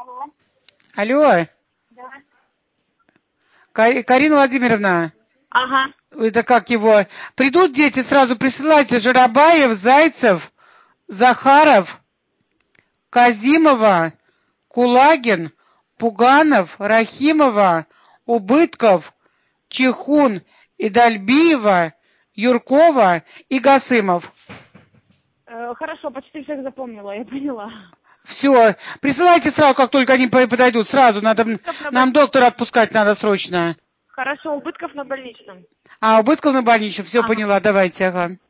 Алло, Да. Карина Владимировна, Ага. это как его? Придут дети, сразу присылайте Жарабаев, Зайцев, Захаров, Казимова, Кулагин, Пуганов, Рахимова, Убытков, Чехун, Идальбиева, Юркова и Гасымов. Хорошо, почти всех запомнила, я поняла. Все, присылайте сразу, как только они подойдут. Сразу надо, нам доктора отпускать надо срочно. Хорошо, убытков на больничном. А, Убытков на больничном, все Ага. поняла, давайте, ага.